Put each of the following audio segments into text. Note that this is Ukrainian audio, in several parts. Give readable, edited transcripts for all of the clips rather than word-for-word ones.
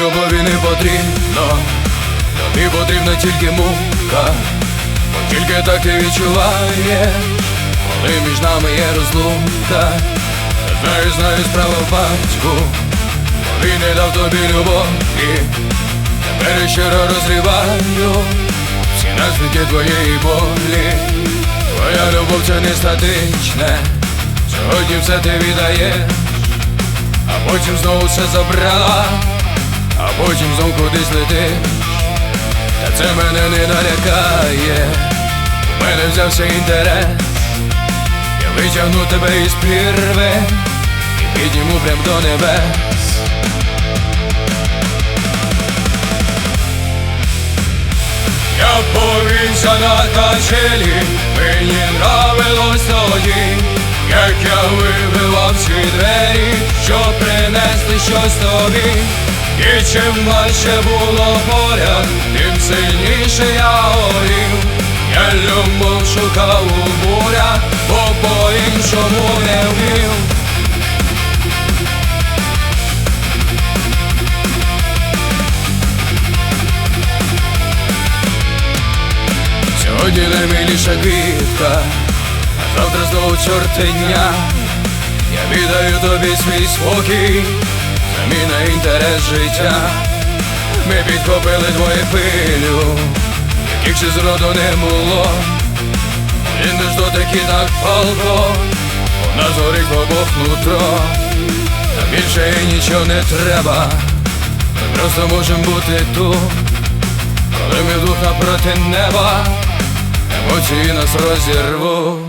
любові не потрібно, тобі потрібна тільки мука, бо тільки так ти відчуваєш, коли між нами є розлука. Знаю, справа в батьку, коли не дав тобі любові. Тепер я щиро розриваю всі наслідки твоєї болі. Твоя любов це не статичне, сьогодні все ти віддаєш, а потім знову все забрала, а потім знов кудись летиш. Та це мене не налякає, у мене взявся інтерес. Я витягну тебе із прірви і підніму прям до небес. Я повівся на качелі, мені нравилось тоді, як я вибивав всі двері, щоб принесли щось тобі. І чим важче було поряд, тим сильніше я горів. Я любов шукав у бурях, бо по-іншому не вмів. Сьогодні наймиліша квітка, а завтра знову чортиня. Я віддаю тобі свій спокій, заміна інтерес життя. Ми підхопили двоє хвилю, яких ще зроду не було. Він ж дотики так палко, у нас горить обох нутро. Та більше і нічого не треба, ми просто можемо бути тут. Коли ми вдвох напроти неба, емоції нас розірвуть.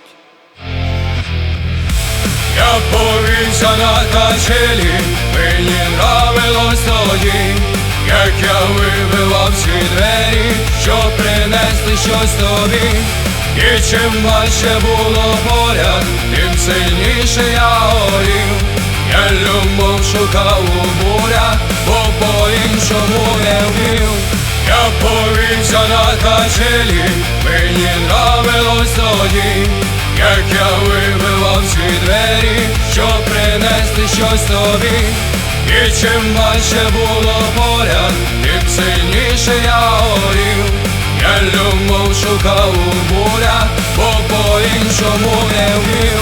Я повівся на качелі, мені нравилось тоді, як я вибивав всі двері, щоб принесли щось тобі. І чим важче було поряд, тим сильніше я горів. Я любов шукав у бурях, бо по-іншому не вмів. Я повівся на качелі, мені нравилось тоді, як я вибивав всі двері, щоб принесли щось тобі. І чим важче було поряд, тим сильніше я горів. Я любов шукав у бурях, бо по-іншому не вмів.